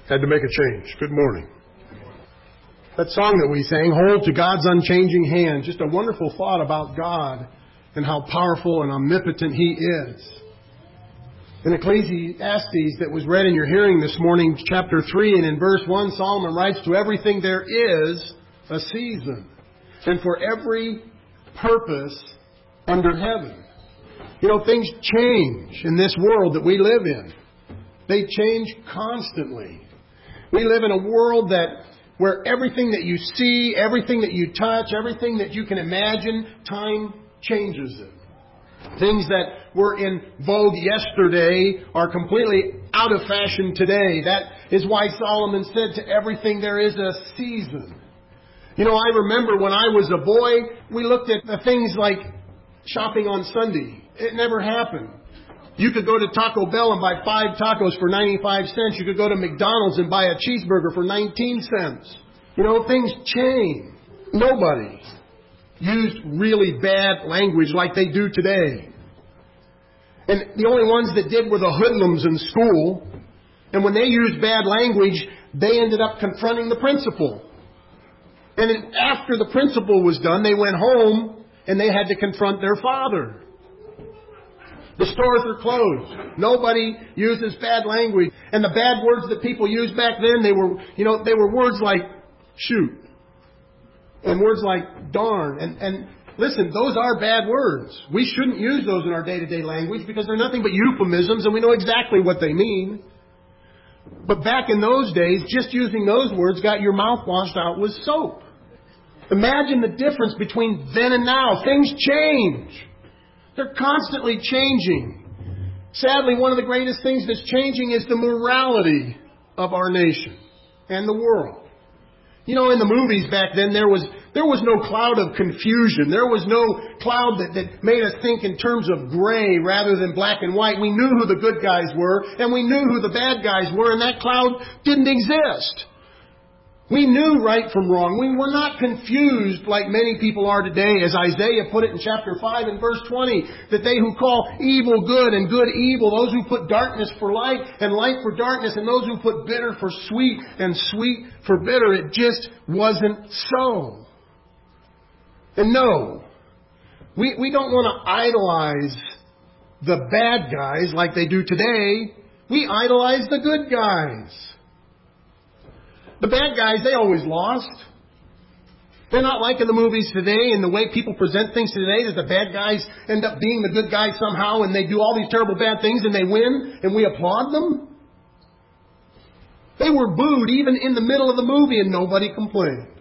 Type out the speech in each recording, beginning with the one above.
Had to make a change. Good morning. That song that we sang, Hold to God's Unchanging Hand, just a wonderful thought about God and how powerful and omnipotent He is. In Ecclesiastes that was read in your hearing this morning, chapter 3, and in verse 1, Solomon writes, To everything there is a season, and for every purpose under heaven. You know, things change in this world that we live in. They change constantly. We live in a world where everything that you see, everything that you touch, everything that you can imagine, time changes it. Things that were in vogue yesterday are completely out of fashion today. That is why Solomon said to everything there is a season. You know, I remember when I was a boy, we looked at things like shopping on Sunday. It never happened. You could go to Taco Bell and buy 5 tacos for 95 cents. You could go to McDonald's and buy a cheeseburger for 19 cents. You know, things change. Nobody used really bad language like they do today. And the only ones that did were the hoodlums in school. And when they used bad language, they ended up confronting the principal. And after the principal was done, they went home and they had to confront their father. The stores are closed. Nobody uses bad language. And the bad words that people used back then, they were words like shoot. And words like darn. And listen, those are bad words. We shouldn't use those in our day-to-day language because they're nothing but euphemisms and we know exactly what they mean. But back in those days, just using those words got your mouth washed out with soap. Imagine the difference between then and now. Things change. They're constantly changing. Sadly, one of the greatest things that's changing is the morality of our nation and the world. You know, in the movies back then, there was no cloud of confusion. There was no cloud that made us think in terms of gray rather than black and white. We knew who the good guys were, and we knew who the bad guys were, and that cloud didn't exist. We knew right from wrong. We were not confused like many people are today, as Isaiah put it in chapter 5 and verse 20, that they who call evil good and good evil, those who put darkness for light and light for darkness, and those who put bitter for sweet and sweet for bitter, it just wasn't so. And no, we don't want to idolize the bad guys like they do today. We idolize the good guys. The bad guys, they always lost. They're not like in the movies today and the way people present things today that the bad guys end up being the good guys somehow and they do all these terrible bad things and they win and we applaud them. They were booed even in the middle of the movie and nobody complained.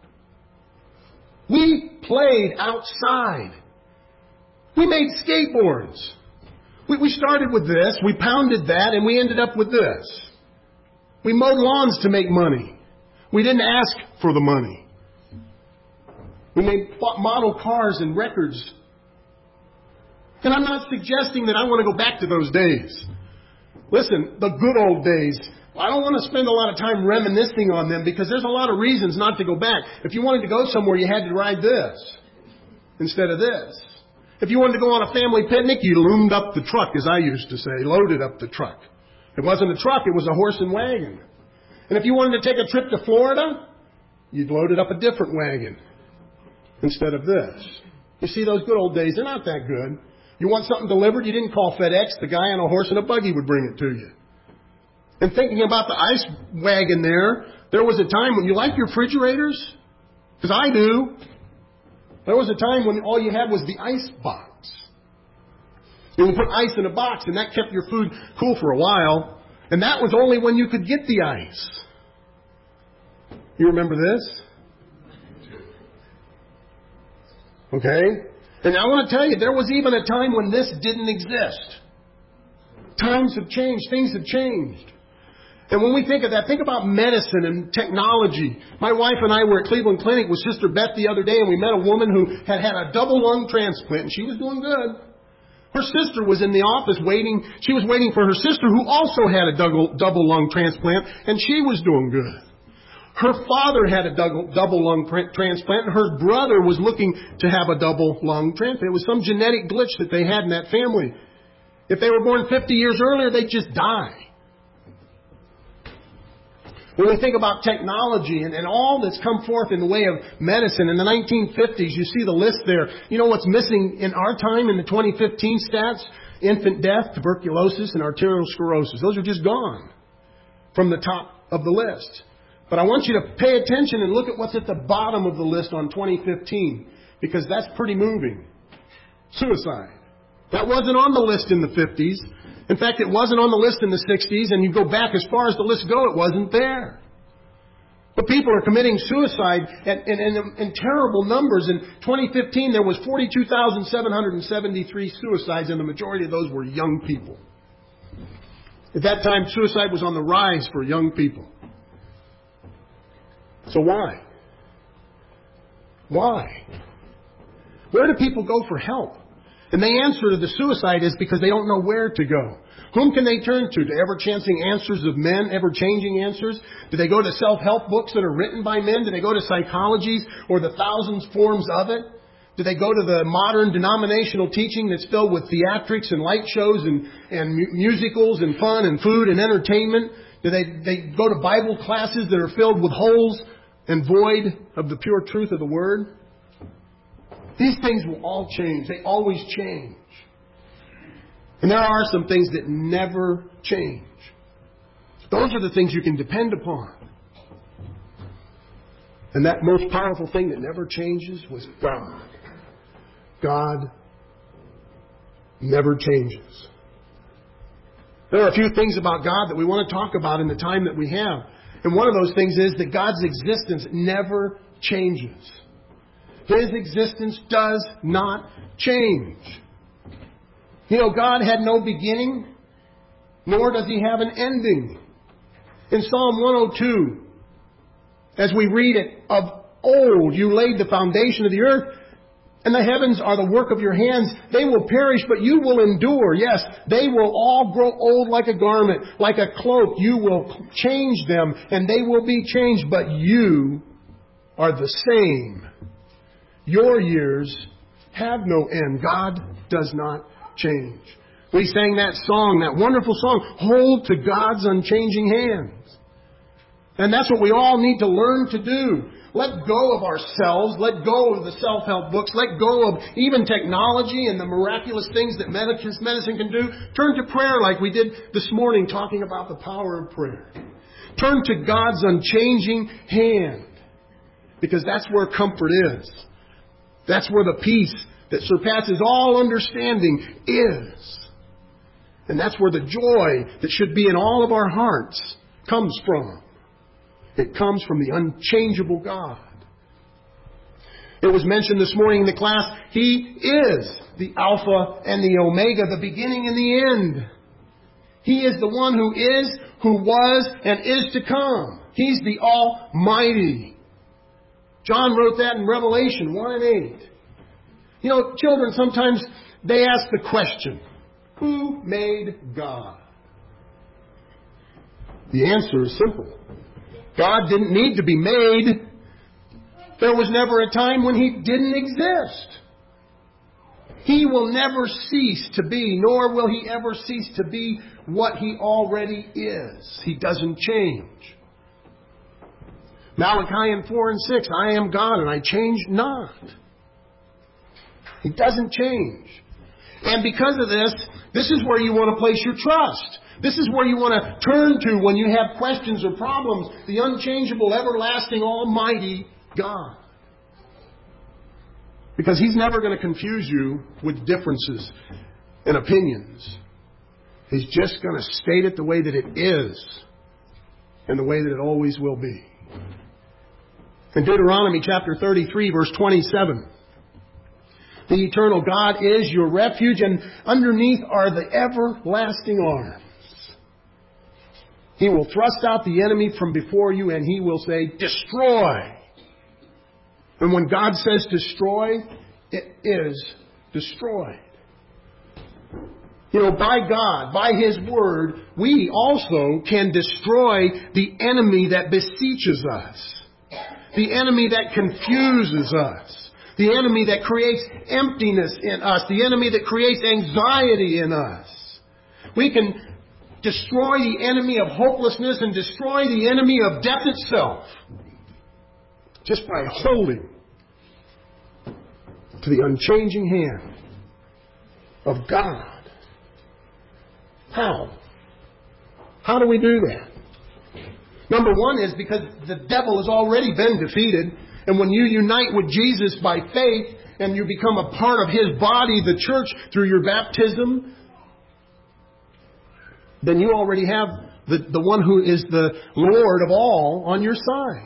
We played outside. We made skateboards. We started with this, we pounded that, and we ended up with this. We mowed lawns to make money. We didn't ask for the money. We made model cars and records. And I'm not suggesting that I want to go back to those days. Listen, the good old days, I don't want to spend a lot of time reminiscing on them because there's a lot of reasons not to go back. If you wanted to go somewhere, you had to ride this instead of this. If you wanted to go on a family picnic, you loomed up the truck, as I used to say, loaded up the truck. It wasn't a truck, it was a horse and wagon. And if you wanted to take a trip to Florida, you'd loaded up a different wagon instead of this. You see, those good old days, they're not that good. You want something delivered, you didn't call FedEx. The guy on a horse and a buggy would bring it to you. And thinking about the ice wagon there was a time when you like your refrigerators? Because I do. There was a time when all you had was the ice box. You would put ice in a box, and that kept your food cool for a while. And that was only when you could get the ice. You remember this? Okay? And I want to tell you, there was even a time when this didn't exist. Times have changed. Things have changed. And when we think of that, think about medicine and technology. My wife and I were at Cleveland Clinic with Sister Beth the other day, and we met a woman who had had a double lung transplant, and she was doing good. Her sister was in the office waiting. She was waiting for her sister who also had a double lung transplant, and she was doing good. Her father had a double lung transplant, and her brother was looking to have a double lung transplant. It was some genetic glitch that they had in that family. If they were born 50 years earlier, they'd just die. When we think about technology and all that's come forth in the way of medicine, in the 1950s, you see the list there. You know what's missing in our time in the 2015 stats? Infant death, tuberculosis, and arterial sclerosis. Those are just gone from the top of the list. But I want you to pay attention and look at what's at the bottom of the list on 2015, because that's pretty moving. Suicide. That wasn't on the list in the 50s. In fact, it wasn't on the list in the 60s, and you go back as far as the list go, it wasn't there. But people are committing suicide in terrible numbers. In 2015, there was 42,773 suicides, and the majority of those were young people. At that time, suicide was on the rise for young people. So why? Why? Where do people go for help? And the answer to the suicide is because they don't know where to go. Whom can they turn to? To ever-chancing answers of men, ever-changing answers? Do they go to self-help books that are written by men? Do they go to psychologies or the thousands forms of it? Do they go to the modern denominational teaching that's filled with theatrics and light shows and musicals and fun and food and entertainment? Do they go to Bible classes that are filled with holes and void of the pure truth of the Word? These things will all change. They always change. And there are some things that never change. Those are the things you can depend upon. And that most powerful thing that never changes was God. God never changes. There are a few things about God that we want to talk about in the time that we have. And one of those things is that God's existence never changes. His existence does not change. You know, God had no beginning, nor does He have an ending. In Psalm 102, as we read it, of old you laid the foundation of the earth, and the heavens are the work of your hands. They will perish, but you will endure. Yes, they will all grow old like a garment, like a cloak. You will change them, and they will be changed, but you are the same. Your years have no end. God does not change. We sang that song, that wonderful song, Hold to God's Unchanging Hands. And that's what we all need to learn to do. Let go of ourselves. Let go of the self-help books. Let go of even technology and the miraculous things that medicine can do. Turn to prayer like we did this morning, talking about the power of prayer. Turn to God's unchanging hand, because that's where comfort is. That's where the peace that surpasses all understanding is. And that's where the joy that should be in all of our hearts comes from. It comes from the unchangeable God. It was mentioned this morning in the class, He is the Alpha and the Omega, the beginning and the end. He is the one who is, who was, and is to come. He's the Almighty. John wrote that in Revelation 1 and 8. You know, children, sometimes they ask the question, who made God? The answer is simple. God didn't need to be made. There was never a time when He didn't exist. He will never cease to be, nor will He ever cease to be what He already is. He doesn't change. Malachi 4 and 6, I am God and I change not. He doesn't change. And because of this is where you want to place your trust. This is where you want to turn to when you have questions or problems. The unchangeable, everlasting, almighty God. Because He's never going to confuse you with differences and opinions. He's just going to state it the way that it is and the way that it always will be. In Deuteronomy chapter 33, verse 27, the eternal God is your refuge, and underneath are the everlasting arms. He will thrust out the enemy from before you, and He will say, destroy. And when God says destroy, it is destroyed. You know, by God, by His Word, we also can destroy the enemy that beseeches us. The enemy that confuses us. The enemy that creates emptiness in us. The enemy that creates anxiety in us. We can destroy the enemy of hopelessness and destroy the enemy of death itself. Just by holding to the unchanging hand of God. How? How do we do that? Number one is because the devil has already been defeated. And when you unite with Jesus by faith and you become a part of His body, the church, through your baptism, then you already have the one who is the Lord of all on your side.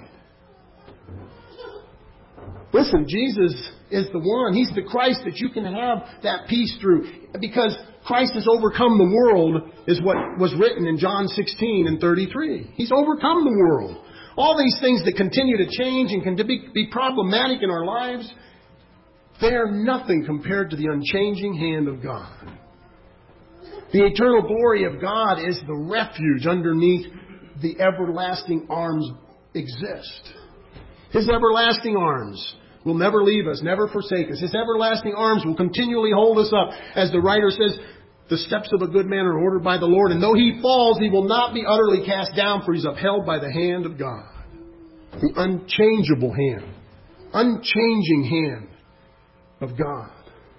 Listen, Jesus is the one. He's the Christ that you can have that peace through. Because Christ has overcome the world is what was written in John 16 and 33. He's overcome the world. All these things that continue to change and can be problematic in our lives, they are nothing compared to the unchanging hand of God. The eternal glory of God is the refuge underneath the everlasting arms exist. His everlasting arms will never leave us, never forsake us. His everlasting arms will continually hold us up. As the writer says, the steps of a good man are ordered by the Lord, and though he falls, he will not be utterly cast down, for he's upheld by the hand of God. The unchangeable hand, unchanging hand of God.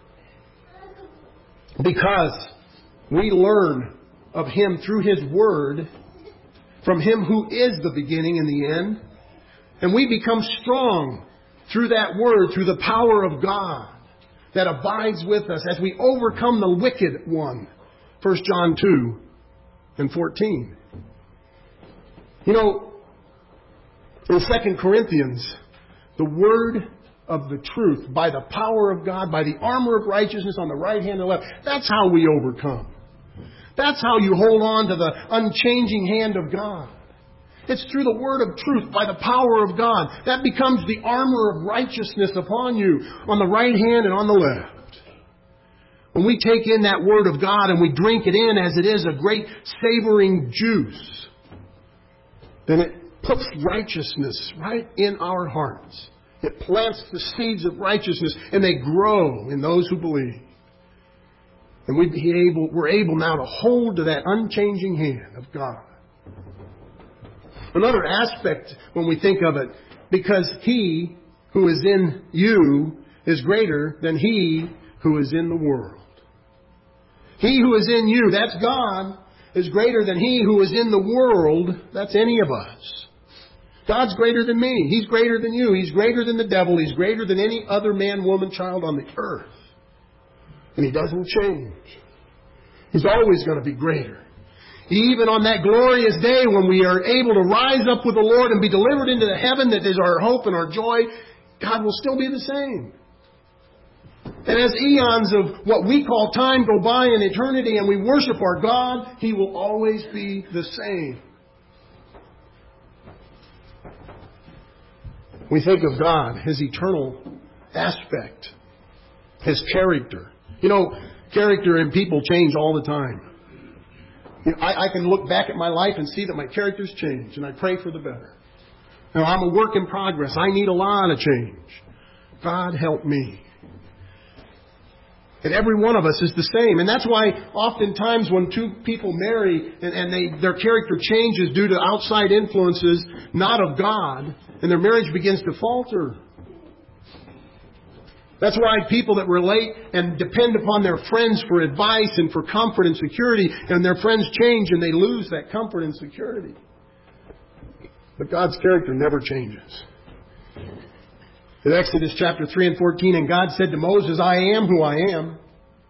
Because we learn of Him through His Word, from Him who is the beginning and the end, and we become strong through that Word, through the power of God that abides with us as we overcome the wicked one. 1 John 2 and 14. You know, in 2 Corinthians, the Word of the truth, by the power of God, by the armor of righteousness on the right hand and left, that's how we overcome. That's how you hold on to the unchanging hand of God. It's through the word of truth, by the power of God. That becomes the armor of righteousness upon you on the right hand and on the left. When we take in that word of God and we drink it in as it is a great savoring juice, then it puts righteousness right in our hearts. It plants the seeds of righteousness and they grow in those who believe. And we're able now to hold to that unchanging hand of God. Another aspect when we think of it, because He who is in you is greater than he who is in the world. He who is in you, that's God, is greater than he who is in the world, that's any of us. God's greater than me. He's greater than you. He's greater than the devil. He's greater than any other man, woman, child on the earth. And He doesn't change. He's always going to be greater. Even on that glorious day when we are able to rise up with the Lord and be delivered into the heaven that is our hope and our joy, God will still be the same. And as eons of what we call time go by in eternity and we worship our God, He will always be the same. We think of God, His eternal aspect, His character. You know, character and people change all the time. You know, I can look back at my life and see that my character's changed, and I pray for the better. Now, I'm a work in progress. I need a lot of change. God help me. And every one of us is the same. And that's why oftentimes when two people marry and their character changes due to outside influences, not of God, and their marriage begins to falter. That's why people that relate and depend upon their friends for advice and for comfort and security, and their friends change and they lose that comfort and security. But God's character never changes. In Exodus chapter 3 and 14, and God said to Moses, I am who I am.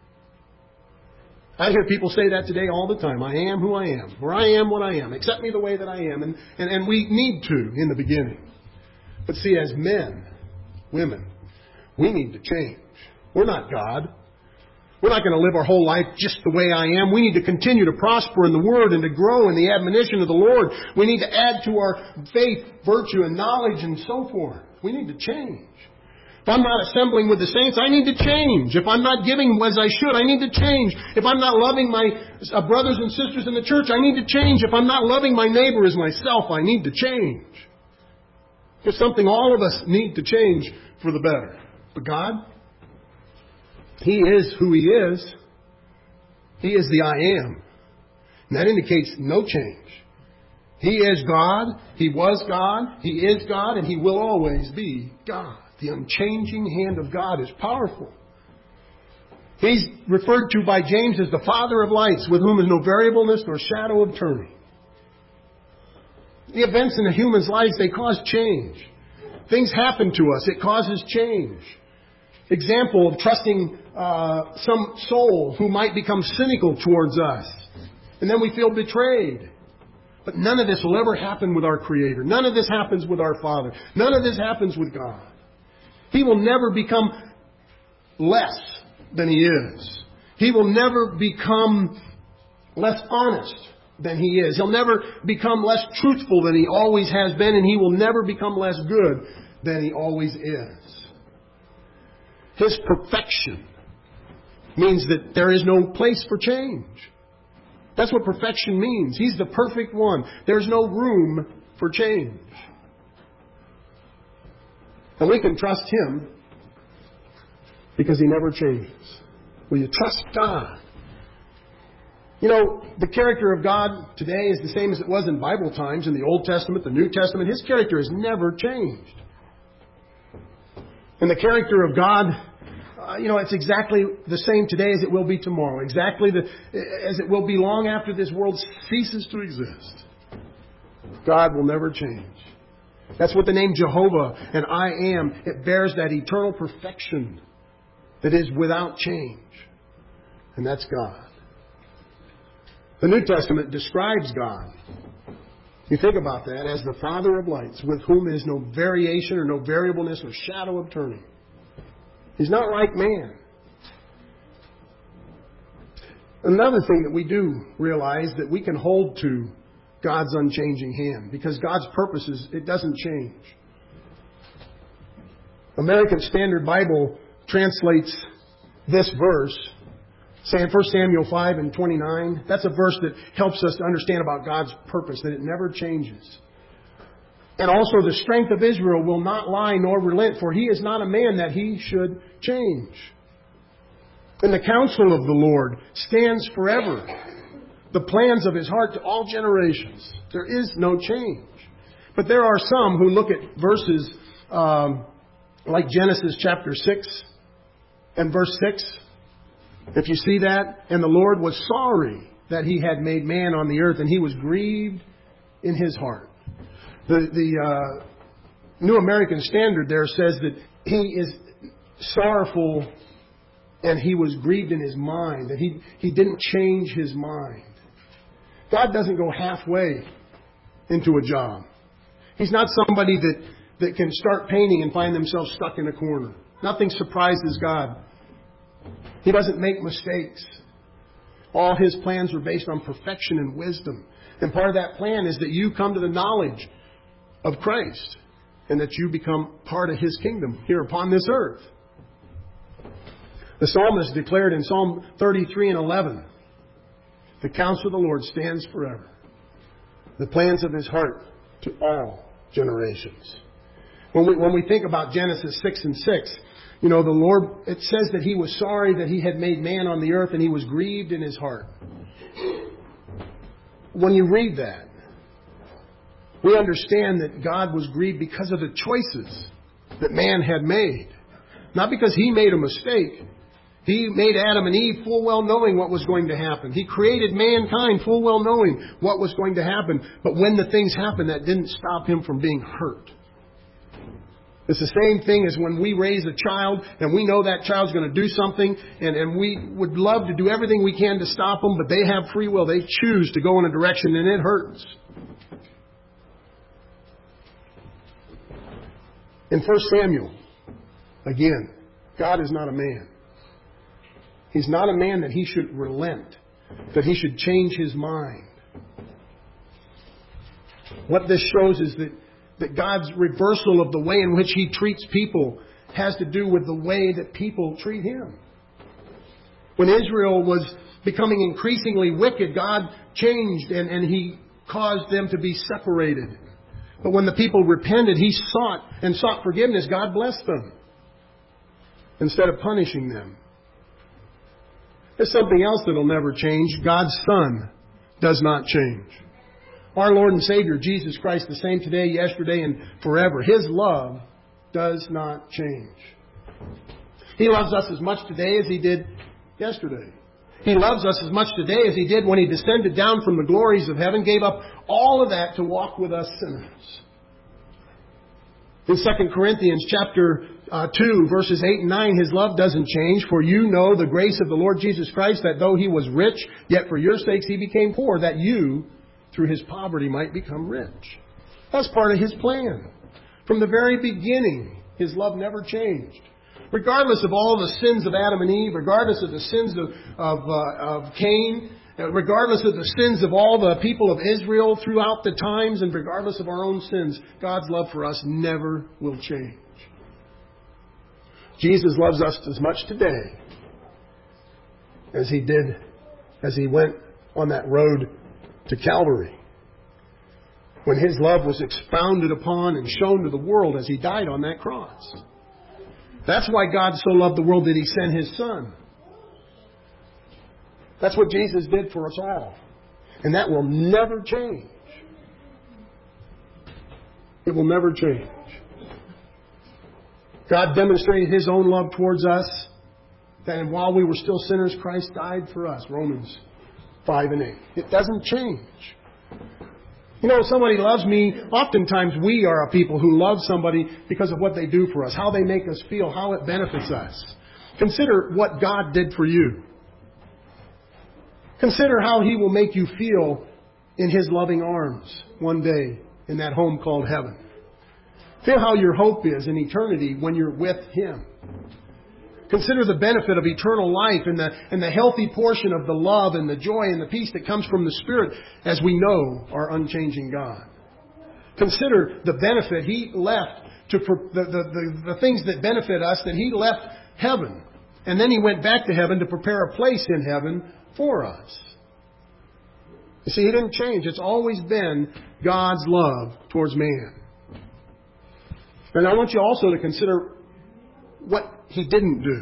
I hear people say that today all the time. I am who I am, or I am what I am. Accept me the way that I am. And we need to in the beginning. But see, as men, women, we need to change. We're not God. We're not going to live our whole life just the way I am. We need to continue to prosper in the Word and to grow in the admonition of the Lord. We need to add to our faith, virtue, and knowledge and so forth. We need to change. If I'm not assembling with the saints, I need to change. If I'm not giving as I should, I need to change. If I'm not loving my brothers and sisters in the church, I need to change. If I'm not loving my neighbor as myself, I need to change. It's something all of us need to change for the better. But God, He is who He is. He is the I am. And that indicates no change. He is God, He was God, He is God, and He will always be God. The unchanging hand of God is powerful. He's referred to by James as the Father of lights, with whom is no variableness nor shadow of turning. The events in a human's life, they cause change. Things happen to us. It causes change. Example of trusting some soul who might become cynical towards us. And then we feel betrayed. But none of this will ever happen with our Creator. None of this happens with our Father. None of this happens with God. He will never become less than He is. He will never become less honest than He is. He'll never become less truthful than He always has been, and He will never become less good than He always is. His perfection means that there is no place for change. That's what perfection means. He's the perfect one. There's no room for change. And we can trust Him because He never changes. Will you trust God? You know, the character of God today is the same as it was in Bible times, in the Old Testament, the New Testament. His character has never changed. And the character of God, it's exactly the same today as it will be tomorrow. Exactly as it will be long after this world ceases to exist. God will never change. That's what the name Jehovah and I Am, it bears that eternal perfection that is without change. And that's God. The New Testament describes God. You think about that as the Father of lights, with whom is no variation or no variableness or shadow of turning. He's not like man. Another thing that we do realize that we can hold to God's unchanging hand, because God's purposes, it doesn't change. American Standard Bible translates this verse, saying 1 Samuel 5:29. That's a verse that helps us to understand about God's purpose, that it never changes. And also, the strength of Israel will not lie nor relent, for He is not a man that He should change. And the counsel of the Lord stands forever, the plans of His heart to all generations. There is no change. But there are some who look at verses like Genesis chapter 6 and verse 6. If you see that, and the Lord was sorry that He had made man on the earth, and He was grieved in His heart. The New American Standard there says that He is sorrowful and He was grieved in His mind, that He didn't change His mind. God doesn't go halfway into a job. He's not somebody that can start painting and find themselves stuck in a corner. Nothing surprises God. He doesn't make mistakes. All His plans are based on perfection and wisdom. And part of that plan is that you come to the knowledge of Christ and that you become part of His kingdom here upon this earth. The psalmist declared in Psalm 33:11, the counsel of the Lord stands forever, the plans of His heart to all generations. When we think about Genesis 6:6, the Lord, it says that He was sorry that He had made man on the earth and He was grieved in His heart. When you read that, we understand that God was grieved because of the choices that man had made. Not because He made a mistake. He made Adam and Eve full well knowing what was going to happen. He created mankind full well knowing what was going to happen. But when the things happened, that didn't stop Him from being hurt. It's the same thing as when we raise a child and we know that child's going to do something and we would love to do everything we can to stop them, but they have free will. They choose to go in a direction and it hurts. In 1 Samuel, again, God is not a man. He's not a man that He should relent, that He should change His mind. What this shows is that God's reversal of the way in which He treats people has to do with the way that people treat Him. When Israel was becoming increasingly wicked, God changed and He caused them to be separated. But when the people repented, He sought forgiveness. God blessed them instead of punishing them. There's something else that will never change. God's Son, does not change. Our Lord and Savior, Jesus Christ, the same today, yesterday, and forever. His love does not change. He loves us as much today as He did yesterday. He loves us as much today as He did when He descended down from the glories of heaven, gave up all of that to walk with us sinners. In 2 Corinthians chapter 2, verses 8 and 9, His love doesn't change. For you know the grace of the Lord Jesus Christ, that though He was rich, yet for your sakes He became poor, that you, through His poverty, might become rich. That's part of His plan. From the very beginning, His love never changed. Regardless of all the sins of Adam and Eve, regardless of the sins of Cain, regardless of the sins of all the people of Israel throughout the times, and regardless of our own sins, God's love for us never will change. Jesus loves us as much today as He did as He went on that road to Calvary, when His love was expounded upon and shown to the world as He died on that cross. That's why God so loved the world that He sent His Son. That's what Jesus did for us all. And that will never change. It will never change. God demonstrated His own love towards us, that while we were still sinners, Christ died for us. Romans 5 and 8. It doesn't change. You know, if somebody loves me, oftentimes we are a people who love somebody because of what they do for us, how they make us feel, how it benefits us. Consider what God did for you. Consider how He will make you feel in His loving arms one day in that home called heaven. Feel how your hope is in eternity when you're with Him. Consider the benefit of eternal life and the healthy portion of the love and the joy and the peace that comes from the Spirit as we know our unchanging God. Consider the benefit He left, the things that benefit us, that He left heaven. And then He went back to heaven to prepare a place in heaven for us. You see, He didn't change. It's always been God's love towards man. And I want you also to consider what He didn't do.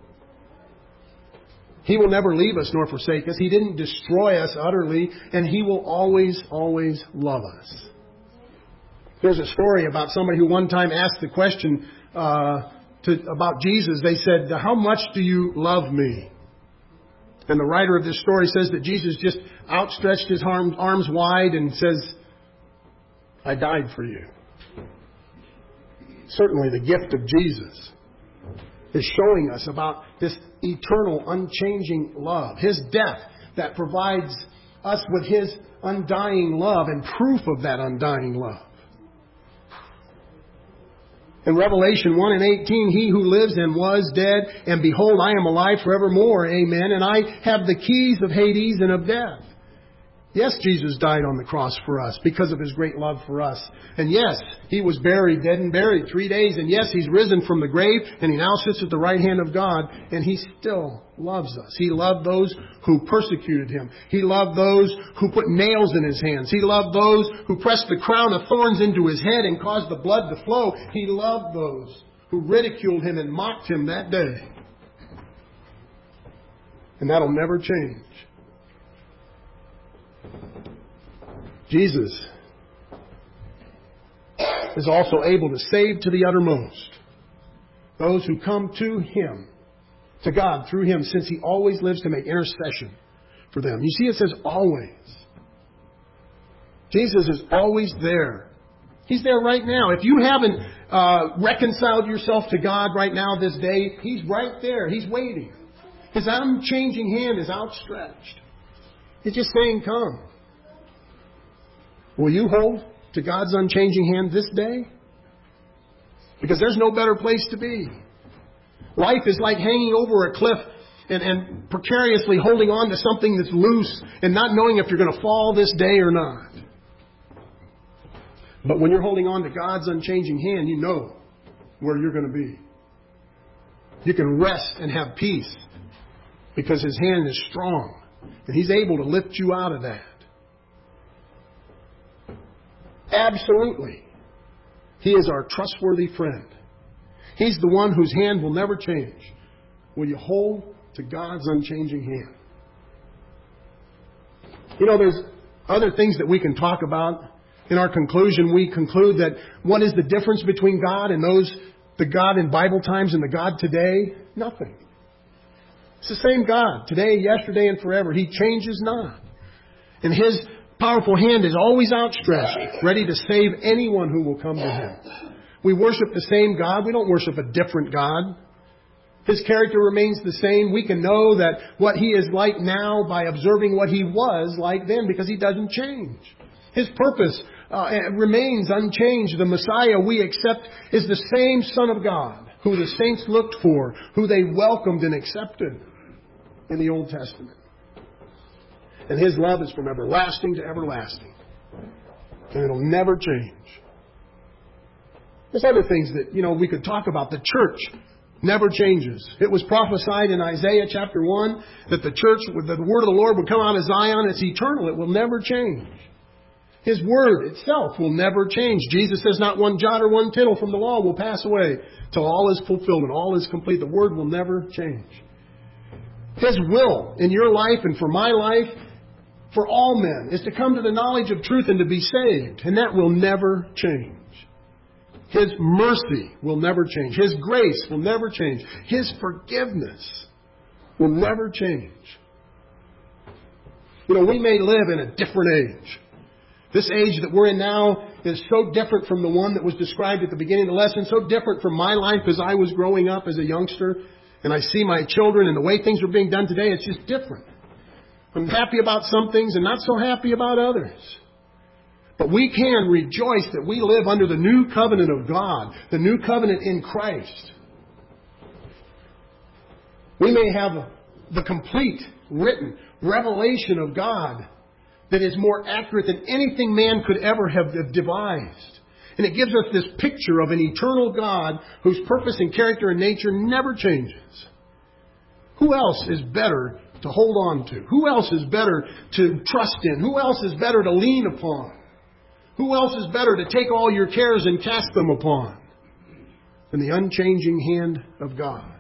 He will never leave us nor forsake us. He didn't destroy us utterly, and He will always, always love us. There's a story about somebody who one time asked the question about Jesus. They said, "How much do you love me?" And the writer of this story says that Jesus just outstretched His arms wide and says, "I died for you." Certainly the gift of Jesus is showing us about this eternal, unchanging love. His death that provides us with His undying love and proof of that undying love. In Revelation 1 and 18, He who lives and was dead, and behold, I am alive forevermore. Amen. And I have the keys of Hades and of death. Yes, Jesus died on the cross for us because of His great love for us. And yes, He was buried, dead and buried 3 days. And yes, He's risen from the grave, and He now sits at the right hand of God, and He still loves us. He loved those who persecuted Him. He loved those who put nails in His hands. He loved those who pressed the crown of thorns into His head and caused the blood to flow. He loved those who ridiculed Him and mocked Him that day. And that'll never change. Jesus is also able to save to the uttermost those who come to Him, to God through Him, since He always lives to make intercession for them. You see, it says always. Jesus is always there. He's there right now. If you haven't reconciled yourself to God right now this day, He's right there. He's waiting. His unchanging hand is outstretched. He's just saying, come. Will you hold to God's unchanging hand this day? Because there's no better place to be. Life is like hanging over a cliff and precariously holding on to something that's loose and not knowing if you're going to fall this day or not. But when you're holding on to God's unchanging hand, you know where you're going to be. You can rest and have peace because His hand is strong and He's able to lift you out of that. Absolutely. He is our trustworthy friend. He's the one whose hand will never change. Will you hold to God's unchanging hand? There's other things that we can talk about. In our conclusion, we conclude that what is the difference between God and the God in Bible times and the God today? Nothing. It's the same God, today, yesterday, and forever. He changes not. And His powerful hand is always outstretched, ready to save anyone who will come to Him. We worship the same God. We don't worship a different God. His character remains the same. We can know that what He is like now by observing what He was like then, because He doesn't change. His purpose remains unchanged. The Messiah we accept is the same Son of God, who the saints looked for, who they welcomed and accepted in the Old Testament. And His love is from everlasting to everlasting. And it'll never change. There's other things that, we could talk about. The church never changes. It was prophesied in Isaiah chapter 1 that the church, the word of the Lord would come out of Zion. It's eternal. It will never change. His word itself will never change. Jesus says not one jot or one tittle from the law will pass away till all is fulfilled and all is complete. The word will never change. His will in your life and for my life, for all men, is to come to the knowledge of truth and to be saved. And that will never change. His mercy will never change. His grace will never change. His forgiveness will never change. We may live in a different age. This age that we're in now is so different from the one that was described at the beginning of the lesson, so different from my life as I was growing up as a youngster. And I see my children and the way things are being done today, it's just different. I'm happy about some things and not so happy about others. But we can rejoice that we live under the new covenant of God, the new covenant in Christ. We may have the complete written revelation of God that is more accurate than anything man could ever have devised. And it gives us this picture of an eternal God whose purpose and character and nature never changes. Who else is better to hold on to? Who else is better to trust in? Who else is better to lean upon? Who else is better to take all your cares and cast them upon than the unchanging hand of God?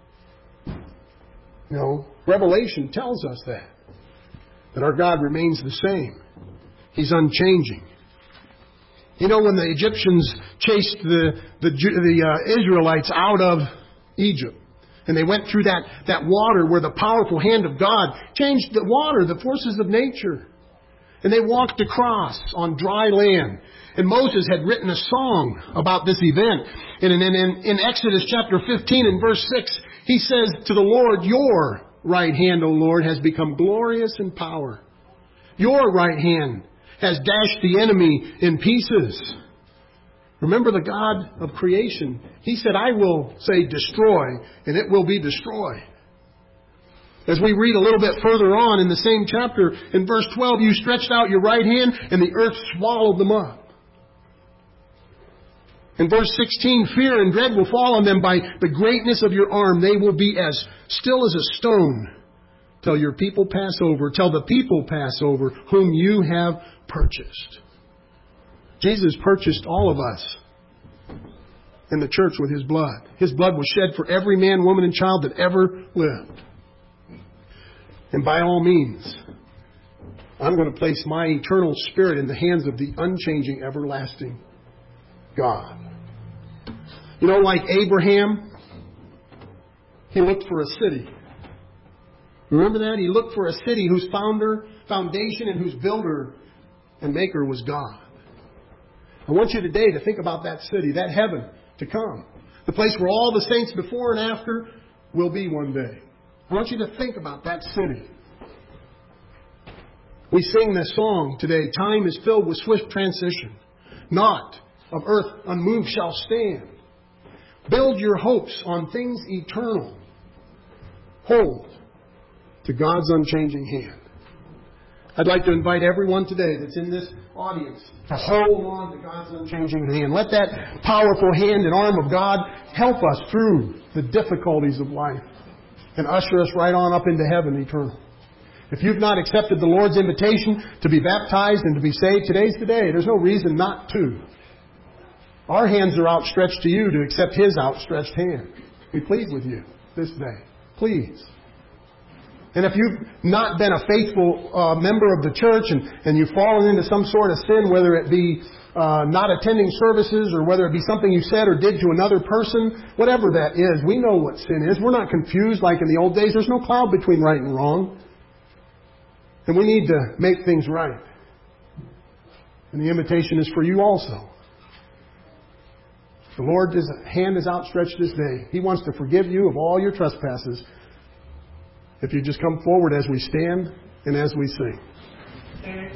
Revelation tells us that our God remains the same. He's unchanging. When the Egyptians chased the Israelites out of Egypt, and they went through that water where the powerful hand of God changed the water, the forces of nature. And they walked across on dry land. And Moses had written a song about this event. And in Exodus chapter 15 and verse 6, he says to the Lord, "Your right hand, O Lord, has become glorious in power. Your right hand has dashed the enemy in pieces." Remember the God of creation. He said, "I will say destroy, and it will be destroyed." As we read a little bit further on in the same chapter, in verse 12, "You stretched out your right hand, and the earth swallowed them up." In verse 16, "Fear and dread will fall on them by the greatness of your arm. They will be as still as a stone till your people pass over, till the people pass over whom you have purchased." Jesus purchased all of us in the church with His blood. His blood was shed for every man, woman, and child that ever lived. And by all means, I'm going to place my eternal spirit in the hands of the unchanging, everlasting God. Like Abraham, he looked for a city. Remember that? He looked for a city whose foundation, and whose builder and maker was God. I want you today to think about that city, that heaven to come. The place where all the saints before and after will be one day. I want you to think about that city. We sing this song today, "Time is filled with swift transition. Naught of earth unmoved shall stand. Build your hopes on things eternal. Hold to God's unchanging hand." I'd like to invite everyone today that's in this audience to hold on to God's unchanging hand. Let that powerful hand and arm of God help us through the difficulties of life and usher us right on up into heaven eternal. If you've not accepted the Lord's invitation to be baptized and to be saved, today's the day. There's no reason not to. Our hands are outstretched to you to accept His outstretched hand. We plead with you this day. Please. And if you've not been a faithful member of the church and you've fallen into some sort of sin, whether it be not attending services or whether it be something you said or did to another person, whatever that is, we know what sin is. We're not confused like in the old days. There's no cloud between right and wrong. And we need to make things right. And the invitation is for you also. The Lord's hand is outstretched this day. He wants to forgive you of all your trespasses if you just come forward as we stand and as we sing.